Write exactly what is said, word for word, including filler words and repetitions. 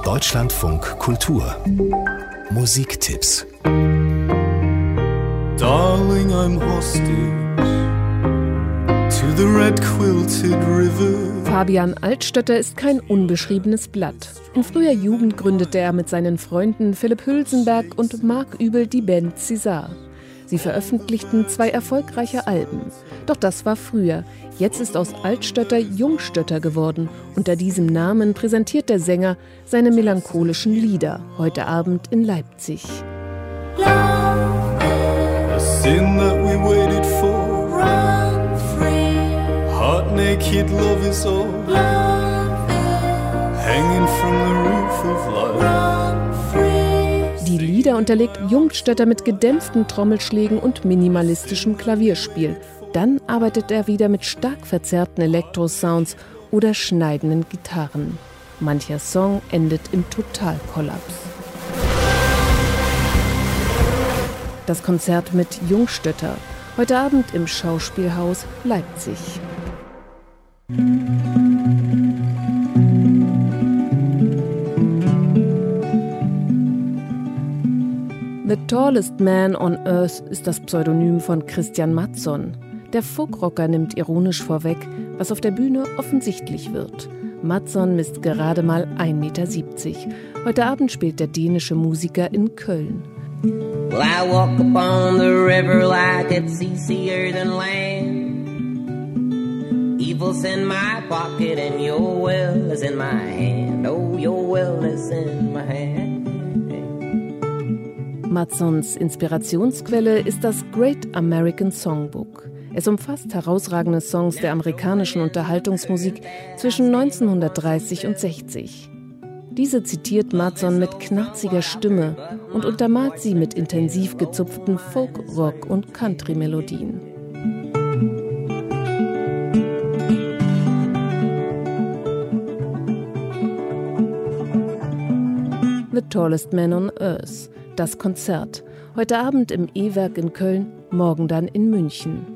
Deutschlandfunk Kultur Musiktipps. Darling, I'm hostage to the red quilted river. Fabian Altstötter ist kein unbeschriebenes Blatt. In früher Jugend gründete er mit seinen Freunden Philipp Hülsenberg und Marc Übel die Band César. Sie veröffentlichten zwei erfolgreiche Alben. Doch das war früher. Jetzt ist aus Altstötter Jungstötter geworden. Unter diesem Namen präsentiert der Sänger seine melancholischen Lieder, heute Abend in Leipzig. A sin that we waited for. Run free. Heart naked love is all. Love hanging from the roof of life. Run free. Die Lieder unterlegt Jungstötter mit gedämpften Trommelschlägen und minimalistischem Klavierspiel. Dann arbeitet er wieder mit stark verzerrten Elektrosounds oder schneidenden Gitarren. Mancher Song endet im Totalkollaps. Das Konzert mit Jungstötter, heute Abend im Schauspielhaus Leipzig. The Tallest Man on Earth ist das Pseudonym von Christian Mattsson. Der Folkrocker nimmt ironisch vorweg, was auf der Bühne offensichtlich wird. Mattsson misst gerade mal ein Meter siebzig. Heute Abend spielt der dänische Musiker in Köln. Well, I walk upon the river like it's easier than land. Evil's in my pocket and your will is in my hand. Oh, your will is in my hand. Mattssons Inspirationsquelle ist das Great American Songbook. Es umfasst herausragende Songs der amerikanischen Unterhaltungsmusik zwischen neunzehnhundertdreißig und sechzig. Diese zitiert Mattsson mit knarziger Stimme und untermalt sie mit intensiv gezupften Folk-, Rock- und Country-Melodien. The Tallest Man on Earth, das Konzert. Heute Abend im E-Werk in Köln, morgen dann in München.